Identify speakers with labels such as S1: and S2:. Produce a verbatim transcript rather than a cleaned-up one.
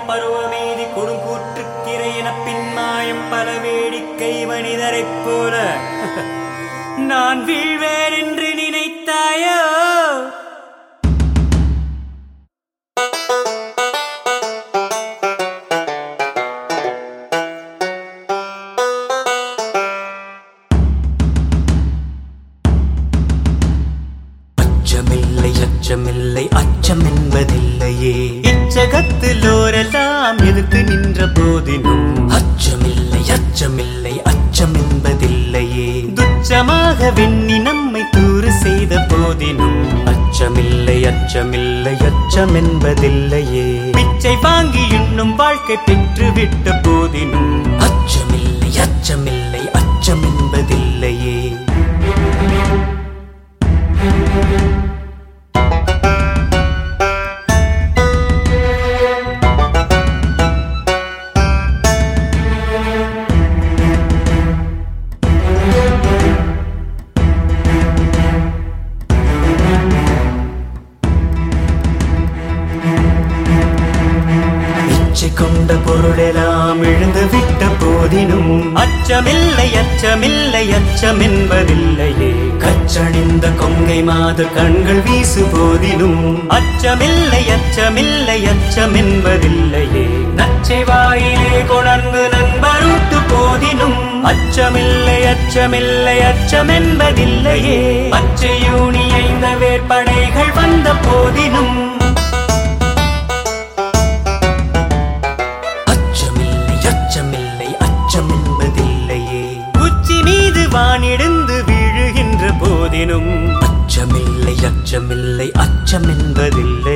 S1: பருவமேதி கொடுங்கூற்றுக்கிரை என பின்மாயம் பல வேடிக்கை மனிதரைப் போல நான் வீழ்வேன் என்று நினைத்தாயோ?
S2: அச்சமில்லை அச்சமில்லை அச்சம் என்பதில்லையே,
S1: இச்சகத்திலோரெல்லாம் எதிர்த்து நின்ற போதினும்
S2: அச்சமில்லை அச்சமில்லை அச்சம் என்பதில்லையே,
S1: துச்சமாக வெண்ணி நம்மை தூறு செய்த போதினும்
S2: அச்சமில்லை அச்சமில்லை அச்சம் என்பதில்லையே,
S1: பிச்சை வாங்கி இன்னும் வாழ்க்கை பெற்றுவிட்ட போதினும்
S2: அச்சமில்லை அச்சமில்லை அச்சம் என்பதில்லையே. கொண்ட பொருளெல்லாம் எழுந்து விட்ட போதினும்
S1: அச்சமில்லை அச்சமில்லை அச்சம் என்பதில்லையே,
S2: கச்சணிந்த கொங்கை மாத கண்கள் வீசு போதினும்
S1: அச்சமில்லை அச்சமில்லை அச்சம் என்பதில்லையே, நச்சை வாயிலே கொணர்ந்து நண்பருட்டு போதினும் அச்சமில்லை அச்சமில்லை அச்சம் என்பதில்லையே, பச்சையூனி ஐந்த வேற்படைகள் வந்த போதினும் வானிடந்து வீழுகின்ற போதினும்
S2: அச்சமில்லை அச்சமில்லை அச்சம் என்பதில்லை.